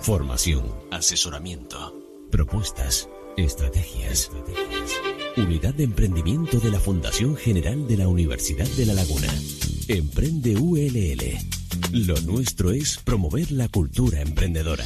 Formación, asesoramiento, propuestas, estrategias. Unidad de Emprendimiento de la Fundación General de la Universidad de La Laguna. Emprende ULL. Lo nuestro es promover la cultura emprendedora.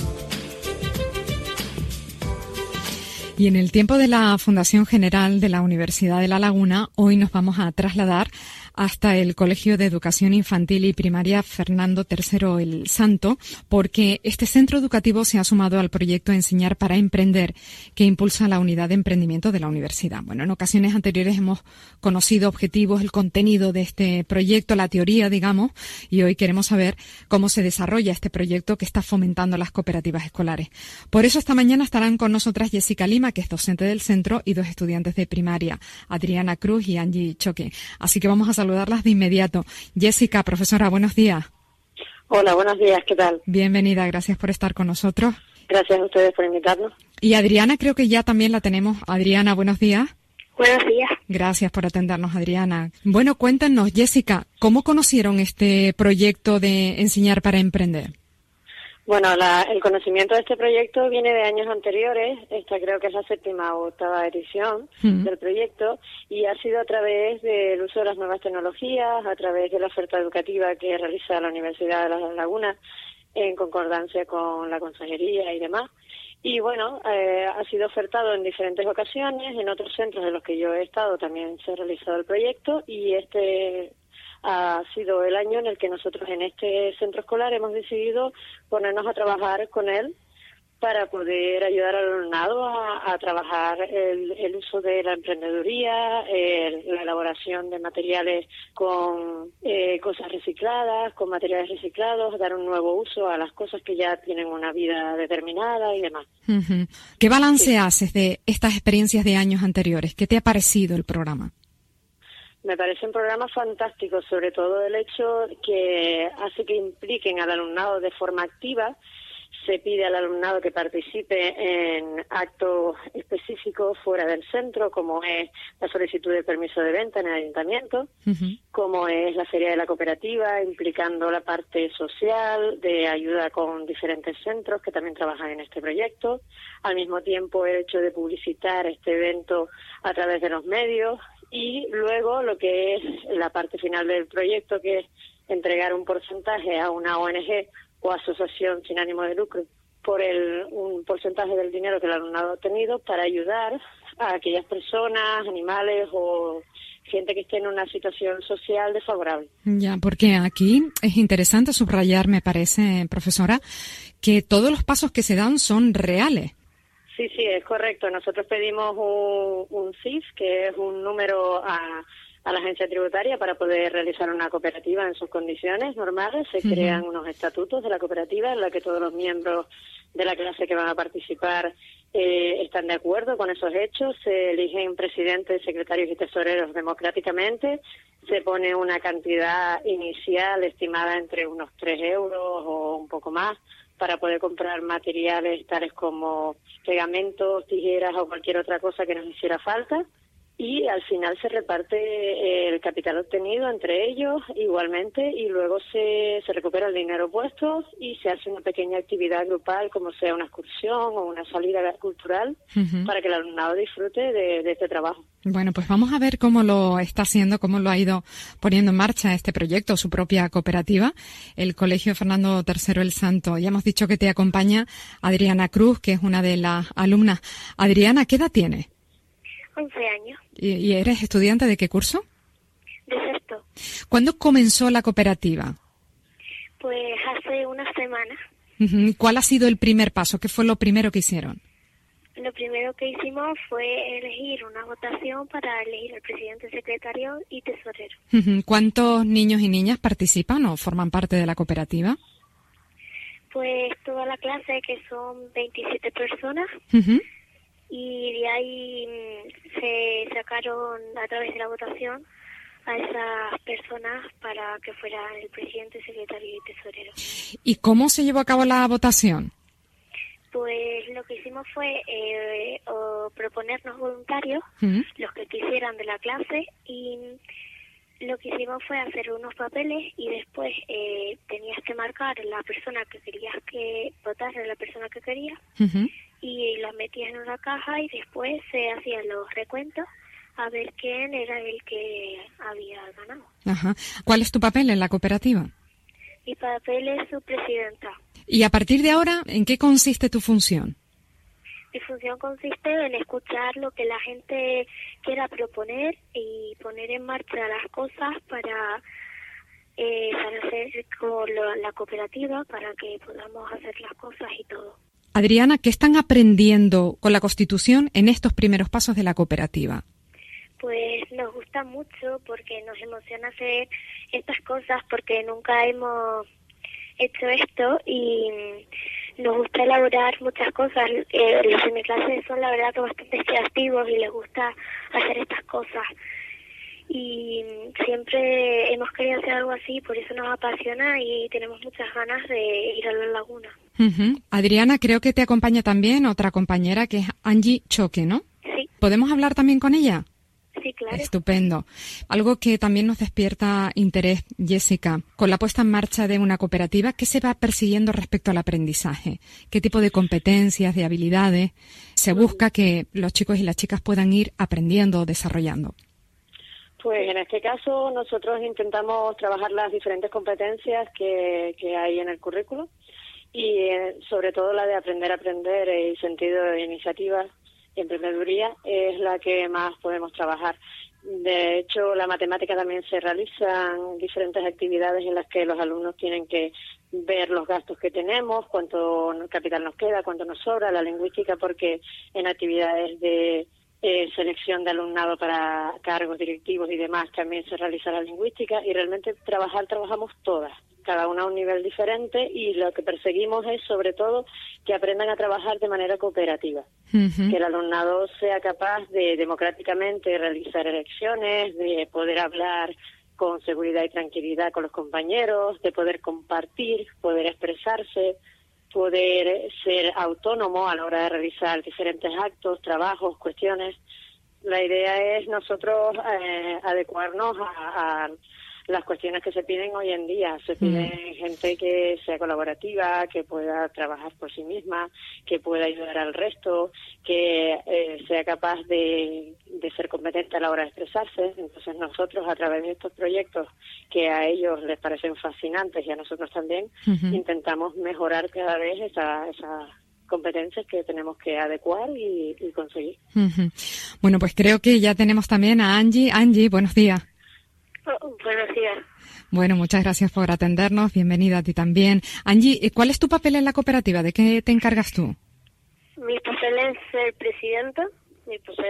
Y en el tiempo de la Fundación General de la Universidad de La Laguna, hoy nos vamos a trasladar hasta el Colegio de Educación Infantil y Primaria Fernando III el Santo, porque este centro educativo se ha sumado al proyecto Enseñar para Emprender, que impulsa la unidad de emprendimiento de la universidad. Bueno, en ocasiones anteriores hemos conocido objetivos, el contenido de este proyecto, la teoría, digamos, y hoy queremos saber cómo se desarrolla este proyecto que está fomentando las cooperativas escolares. Por eso esta mañana estarán con nosotras Jessica Lima, que es docente del centro, y dos estudiantes de primaria, Adriana Cruz y Angie Choque. Así que vamos a saludarlas de inmediato. Jessica, profesora, buenos días. Hola, buenos días, ¿qué tal? Bienvenida, gracias por estar con nosotros. Gracias a ustedes por invitarnos. Y Adriana, creo que ya también la tenemos. Adriana, buenos días. Buenos días. Gracias por atendernos, Adriana. Bueno, cuéntanos, Jessica, ¿cómo conocieron este proyecto de Enseñar para Emprender? Bueno, el conocimiento de este proyecto viene de años anteriores. Esta creo que es la 7ª o 8ª edición del proyecto, y ha sido a través del uso de las nuevas tecnologías, a través de la oferta educativa que realiza la Universidad de La Laguna en concordancia con la consejería y demás. Y bueno, ha sido ofertado en diferentes ocasiones, en otros centros en los que yo he estado también se ha realizado el proyecto, y este ha sido el año en el que nosotros en este centro escolar hemos decidido ponernos a trabajar con él para poder ayudar al alumnado a trabajar el uso de la emprendeduría, la elaboración de materiales con cosas recicladas, con materiales reciclados, dar un nuevo uso a las cosas que ya tienen una vida determinada y demás. Uh-huh. ¿Qué balance haces de estas experiencias de años anteriores? ¿Qué te ha parecido el programa? Me parece un programa fantástico, sobre todo el hecho que hace que impliquen al alumnado de forma activa. Se pide al alumnado que participe en actos específicos fuera del centro, como es la solicitud de permiso de venta en el ayuntamiento, como es la feria de la cooperativa, implicando la parte social de ayuda con diferentes centros que también trabajan en este proyecto. Al mismo tiempo, el hecho de publicitar este evento a través de los medios. Y luego lo que es la parte final del proyecto, que es entregar un porcentaje a una ONG o asociación sin ánimo de lucro por un porcentaje del dinero que el alumnado ha obtenido para ayudar a aquellas personas, animales o gente que esté en una situación social desfavorable. Ya, porque aquí es interesante subrayar, me parece, profesora, que todos los pasos que se dan son reales. Sí, es correcto. Nosotros pedimos un CIF, que es un número a la agencia tributaria para poder realizar una cooperativa en sus condiciones normales. Se crean unos estatutos de la cooperativa en la que todos los miembros de la clase que van a participar están de acuerdo con esos hechos. Se eligen presidentes, secretarios y tesoreros democráticamente. Se pone una cantidad inicial estimada entre unos 3 euros o un poco más, para poder comprar materiales tales como pegamentos, tijeras o cualquier otra cosa que nos hiciera falta. Y al final se reparte el capital obtenido entre ellos igualmente, y luego se recupera el dinero puesto y se hace una pequeña actividad grupal, como sea una excursión o una salida cultural, para que el alumnado disfrute de este trabajo. Bueno, pues vamos a ver cómo lo está haciendo, cómo lo ha ido poniendo en marcha este proyecto, su propia cooperativa, el Colegio Fernando III el Santo. Ya hemos dicho que te acompaña Adriana Cruz, que es una de las alumnas. Adriana, ¿qué edad tienes? 11 años. ¿Y eres estudiante de qué curso? De sexto. ¿Cuándo comenzó la cooperativa? Pues hace una semana. ¿Cuál ha sido el primer paso? ¿Qué fue lo primero que hicieron? Lo primero que hicimos fue elegir una votación para elegir al presidente, secretario y tesorero. ¿Cuántos niños y niñas participan o forman parte de la cooperativa? Pues toda la clase, que son 27 personas. Y de ahí se sacaron a través de la votación a esas personas para que fueran el presidente, secretario y tesorero. ¿Y cómo se llevó a cabo la votación? Pues lo que hicimos fue proponernos voluntarios, los que quisieran de la clase, y lo que hicimos fue hacer unos papeles y después tenías que marcar la persona que querías que votara, la persona que querías, y las metías en una caja y después se hacían los recuentos a ver quién era el que había ganado. Ajá. ¿Cuál es tu papel en la cooperativa? Mi papel es su presidenta. Y a partir de ahora, ¿en qué consiste tu función? Mi función consiste en escuchar lo que la gente quiera proponer y poner en marcha las cosas para hacer con la cooperativa, para que podamos hacer las cosas y todo. Adriana, ¿qué están aprendiendo con la Constitución en estos primeros pasos de la cooperativa? Pues nos gusta mucho porque nos emociona hacer estas cosas porque nunca hemos hecho esto y nos gusta elaborar muchas cosas. Los de mi clase son la verdad que bastante creativos y les gusta hacer estas cosas. Y siempre hemos querido hacer algo así, por eso nos apasiona y tenemos muchas ganas de ir a la laguna. Adriana, creo que te acompaña también otra compañera que es Angie Choque, ¿no? Sí. ¿Podemos hablar también con ella? Sí, claro. Estupendo. Algo que también nos despierta interés, Jessica, con la puesta en marcha de una cooperativa, ¿qué se va persiguiendo respecto al aprendizaje? ¿Qué tipo de competencias, de habilidades se busca que los chicos y las chicas puedan ir aprendiendo o desarrollando? Pues en este caso nosotros intentamos trabajar las diferentes competencias que hay en el currículo y sobre todo la de aprender a aprender y sentido de iniciativa y emprendeduría es la que más podemos trabajar. De hecho, la matemática también se realizan diferentes actividades en las que los alumnos tienen que ver los gastos que tenemos, cuánto capital nos queda, cuánto nos sobra, la lingüística, porque en actividades de selección de alumnado para cargos directivos y demás también se realiza la lingüística y realmente trabajamos todas, cada una a un nivel diferente y lo que perseguimos es sobre todo que aprendan a trabajar de manera cooperativa, que el alumnado sea capaz de democráticamente realizar elecciones, de poder hablar con seguridad y tranquilidad con los compañeros, de poder compartir, poder expresarse, poder ser autónomo a la hora de realizar diferentes actos, trabajos, cuestiones. La idea es nosotros adecuarnos a las cuestiones que se piden hoy en día. Se pide gente que sea colaborativa, que pueda trabajar por sí misma, que pueda ayudar al resto, que sea capaz de ser competente a la hora de expresarse. Entonces nosotros, a través de estos proyectos que a ellos les parecen fascinantes y a nosotros también, intentamos mejorar cada vez esas competencias que tenemos que adecuar y conseguir. Bueno, pues creo que ya tenemos también a Angie. Angie, buenos días. Buenos días. Bueno, muchas gracias por atendernos. Bienvenida a ti también. Angie, ¿cuál es tu papel en la cooperativa? ¿De qué te encargas tú? Mi papel es ser presidenta. Mi papel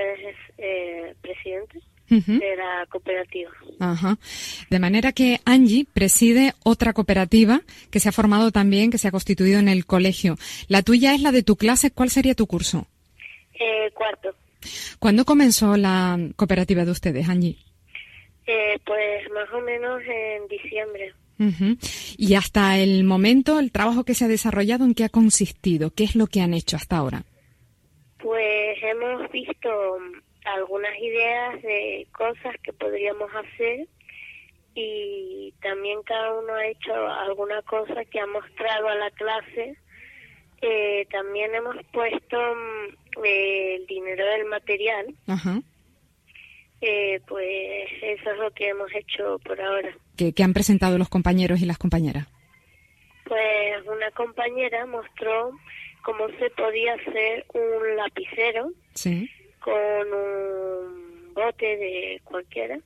es presidente de la cooperativa. Ajá. De manera que Angie preside otra cooperativa que se ha formado también, que se ha constituido en el colegio. La tuya es la de tu clase. ¿Cuál sería tu curso? Cuarto. ¿Cuándo comenzó la cooperativa de ustedes, Angie? Pues más o menos en diciembre. Y hasta el momento, el trabajo que se ha desarrollado, ¿en qué ha consistido? ¿Qué es lo que han hecho hasta ahora? Pues hemos visto algunas ideas de cosas que podríamos hacer y también cada uno ha hecho alguna cosa que ha mostrado a la clase. También hemos puesto el dinero del material. Ajá. Pues eso es lo que hemos hecho por ahora. ¿Qué han presentado los compañeros y las compañeras? Pues una compañera mostró cómo se podía hacer un lapicero con un bote de cualquiera,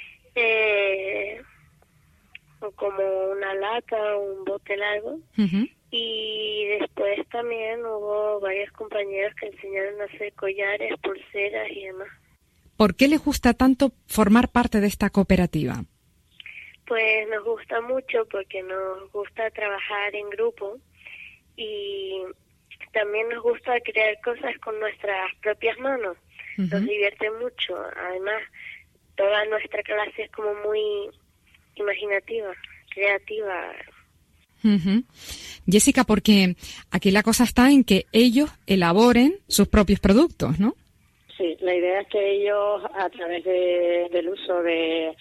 o como una lata o un bote largo. Y después también hubo varios compañeros que enseñaron a hacer collares, pulseras y demás. ¿Por qué les gusta tanto formar parte de esta cooperativa? Pues nos gusta mucho porque nos gusta trabajar en grupo y también nos gusta crear cosas con nuestras propias manos. Nos divierte mucho. Además, toda nuestra clase es como muy imaginativa, creativa. Jessica, porque aquí la cosa está en que ellos elaboren sus propios productos, ¿no? Sí, la idea es que ellos, a través del uso de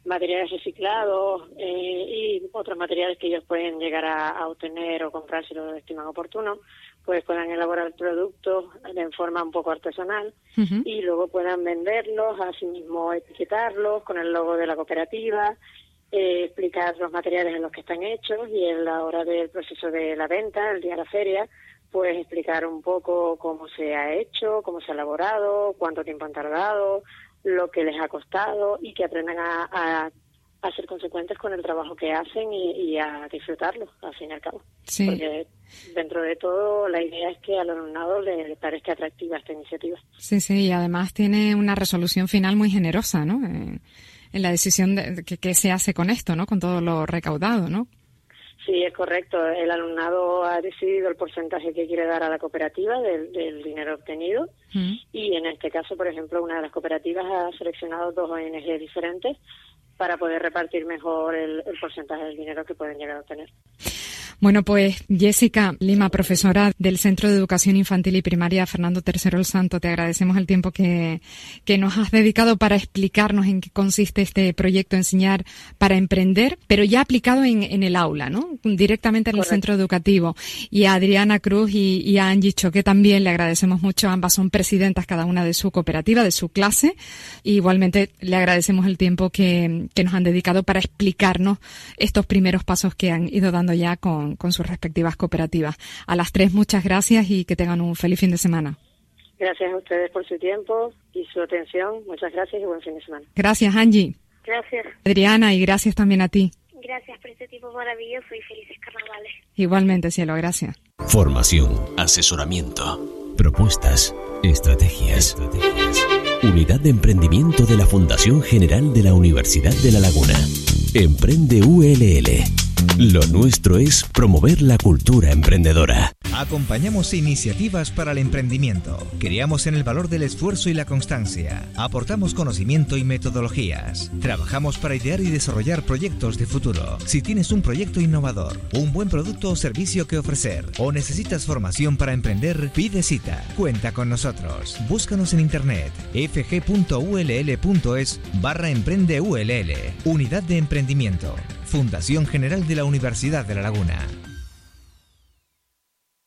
materiales reciclados y otros materiales que ellos pueden llegar a obtener o comprar si lo estiman oportuno, pues puedan elaborar productos de forma un poco artesanal y luego puedan venderlos, asimismo etiquetarlos con el logo de la cooperativa, explicar los materiales en los que están hechos y en la hora del proceso de la venta, el día de la feria, pues explicar un poco cómo se ha hecho, cómo se ha elaborado, cuánto tiempo han tardado, lo que les ha costado y que aprendan a ser consecuentes con el trabajo que hacen y a disfrutarlo, al fin y al cabo. Sí. Porque dentro de todo la idea es que al alumnado le parezca atractiva esta iniciativa. Sí, y además tiene una resolución final muy generosa, ¿no? En la decisión de que se hace con esto, ¿no? Con todo lo recaudado, ¿no? Sí, es correcto. El alumnado ha decidido el porcentaje que quiere dar a la cooperativa del dinero obtenido y en este caso, por ejemplo, una de las cooperativas ha seleccionado 2 ONG diferentes para poder repartir mejor el porcentaje del dinero que pueden llegar a obtener. Bueno, pues Jessica Lima, profesora del Centro de Educación Infantil y Primaria Fernando III el Santo, te agradecemos el tiempo que nos has dedicado para explicarnos en qué consiste este proyecto Enseñar para Emprender, pero ya aplicado en el aula, ¿no? Directamente en el centro educativo. Y a Adriana Cruz y a Angie Choque también le agradecemos mucho. Ambas son presidentas cada una de su cooperativa, de su clase. Y igualmente le agradecemos el tiempo que nos han dedicado para explicarnos estos primeros pasos que han ido dando ya con sus respectivas cooperativas. A las 3, muchas gracias y que tengan un feliz fin de semana. Gracias a ustedes por su tiempo y su atención. Muchas gracias y buen fin de semana. Gracias, Angie. Gracias. Adriana, y gracias también a ti. Gracias por este tiempo maravilloso y felices carnavales. Igualmente, cielo, gracias. Formación, asesoramiento, propuestas, estrategias. Unidad de Emprendimiento de la Fundación General de la Universidad de La Laguna. Emprende ULL. Lo nuestro es promover la cultura emprendedora. Acompañamos iniciativas para el emprendimiento. Creamos en el valor del esfuerzo y la constancia. Aportamos conocimiento y metodologías. Trabajamos para idear y desarrollar proyectos de futuro. Si tienes un proyecto innovador, un buen producto o servicio que ofrecer, o necesitas formación para emprender, pide cita. Cuenta con nosotros. Búscanos en internet fg.ull.es/emprendeull. Unidad de Emprendimiento. Fundación General de la Universidad de La Laguna.